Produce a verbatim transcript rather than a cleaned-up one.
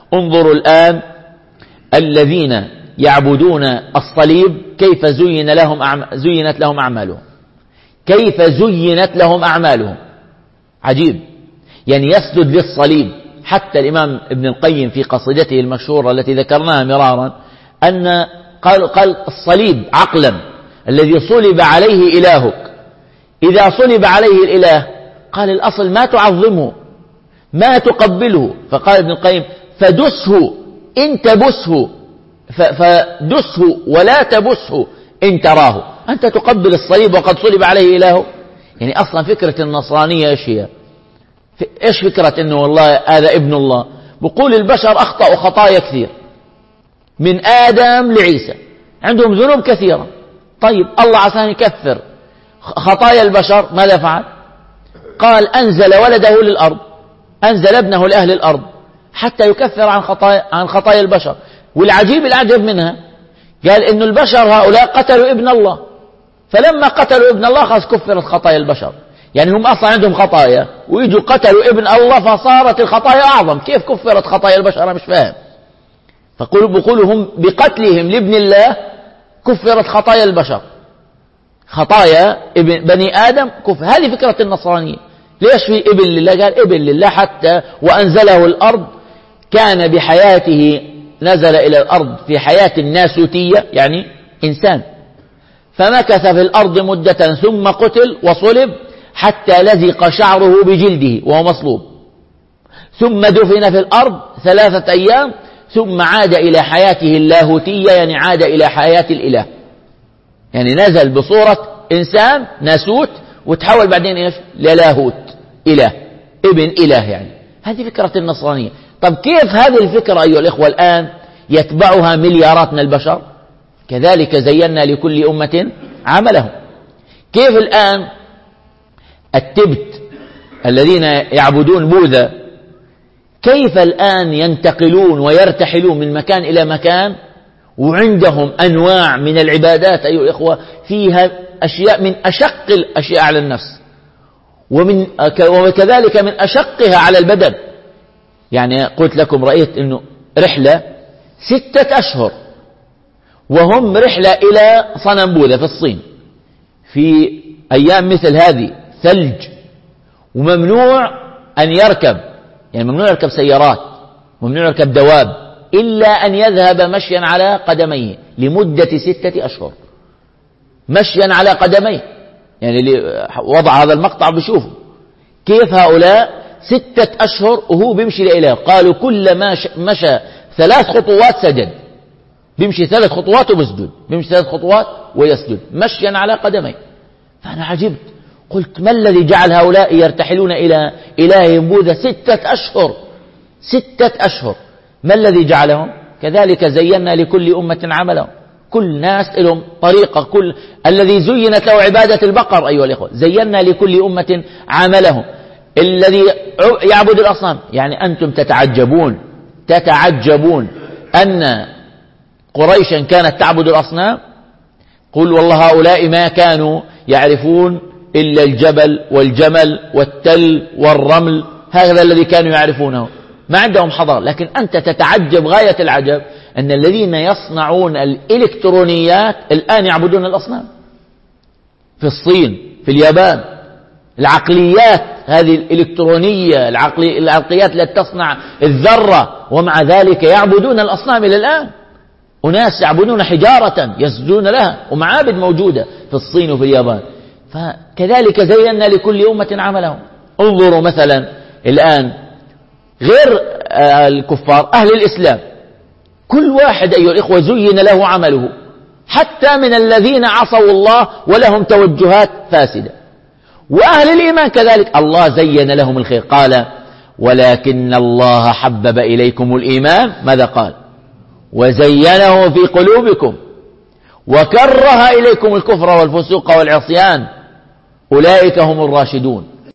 انظروا الآن الذين يعبدون الصليب كيف زين لهم أعم... زينت لهم أعمالهم، كيف زينت لهم أعمالهم. عجيب، يعني يسجد للصليب. حتى الإمام ابن القيم في قصيدته المشهورة التي ذكرناها مرارا أن قال, قال الصليب عقلا الذي صلب عليه إلهك، إذا صلب عليه الإله قال الأصل ما تعظمه ما تقبله. فقال ابن القيم فدسه إن تبسه، فدسه ولا تبسه إن تراه. أنت تقبل الصليب وقد صلب عليه إلهه. يعني أصلا فكرة النصرانية إيش هي؟ إيش فكرة إنه والله هذا ابن الله؟ بقول البشر أخطأوا خطايا كثير من آدم لعيسى، عندهم ذنوب كثيرة. طيب الله عشان يكفر خطايا البشر ماذا فعل؟ قال أنزل ولده للأرض، أنزل ابنه لأهل الأرض حتى يكفر عن خطايا عن خطايا البشر. والعجيب العجب منها قال إنه البشر هؤلاء قتلوا ابن الله، فلما قتلوا ابن الله خلاص كفرت خطايا البشر. يعني هم أصلا عندهم خطايا ويجوا قتلوا ابن الله فصارت الخطايا أعظم. كيف كفرت خطايا البشر؟ أنا مش فاهم. فقولوا بقولوا هم بقتلهم لابن الله كفرت خطايا البشر، خطايا ابن بني آدم كفر. هذه فكرة النصرانية. ليش في ابن لله؟ قال ابن لله حتى وأنزله الأرض، كان بحياته نزل إلى الأرض في حياة الناسوتية يعني إنسان، فمكث في الأرض مدة ثم قتل وصلب حتى لزق شعره بجلده وهو مصلوب، ثم دفن في الأرض ثلاثة أيام ثم عاد إلى حياته اللاهوتية، يعني عاد إلى حياة الإله. يعني نزل بصورة إنسان ناسوت وتحول بعدين إيش؟ للاهوت، إله، ابن إله. يعني هذه فكرة النصرانية. طب كيف هذه الفكرة أيها الإخوة الآن يتبعها مليارات من البشر؟ كذلك زينا لكل أمة عملهم. كيف الآن التبت الذين يعبدون بوذا كيف الآن ينتقلون ويرتحلون من مكان إلى مكان، وعندهم أنواع من العبادات أيها الإخوة فيها أشياء من أشق الأشياء على النفس، ومن وكذلك من أشقها على البدن. يعني قلت لكم رأيت أنه رحلة ستة أشهر وهم رحلة إلى صنم بوذا في الصين في أيام مثل هذه ثلج، وممنوع أن يركب، يعني ممنوع يركب سيارات، ممنوع يركب دواب، إلا أن يذهب مشيا على قدميه لمدة ستة أشهر، مشيا على قدميه. يعني اللي وضع هذا المقطع بشوفه كيف هؤلاء ستة أشهر وهو بيمشي لإله. قالوا كل ما مشى ثلاث خطوات سجد، بيمشي ثلاث خطوات وبسجد، بيمشي ثلاث خطوات ويسجد مشيا على قدميه. فأنا عجبت، قلت ما الذي جعل هؤلاء يرتحلون إلى إلههم بوذا ستة أشهر ستة أشهر؟ ما الذي جعلهم؟ كذلك زينا لكل أمة عملهم. كل ناس لهم طريقة. كل الذي زينت له عبادة البقر أيها الإخوة زينا لكل أمة عملهم. الذي يعبد الأصنام، يعني أنتم تتعجبون تتعجبون أن قريشا كانت تعبد الأصنام. قل والله هؤلاء ما كانوا يعرفون إلا الجبل والجمل والتل والرمل، هذا الذي كانوا يعرفونه، ما عندهم حضارة. لكن أنت تتعجب غاية العجب أن الذين يصنعون الإلكترونيات الآن يعبدون الأصنام في الصين، في اليابان. العقليات هذه الإلكترونية، العقلي العقليات التي تصنع الذرة، ومع ذلك يعبدون الأصنام إلى الآن. أناس يعبدون حجارة يسجدون لها، ومعابد موجودة في الصين وفي اليابان. فكذلك زينا لكل أمة عملهم. انظروا مثلا الآن غير الكفار أهل الإسلام، كل واحد أيها الإخوة زين له عمله، حتى من الذين عصوا الله ولهم توجهات فاسدة. وأهل الإيمان كذلك الله زين لهم الخير. قال ولكن الله حبب إليكم الإيمان، ماذا قال؟ وزينه في قلوبكم وكره إليكم الكفر والفسوق والعصيان أولئك هم الراشدون.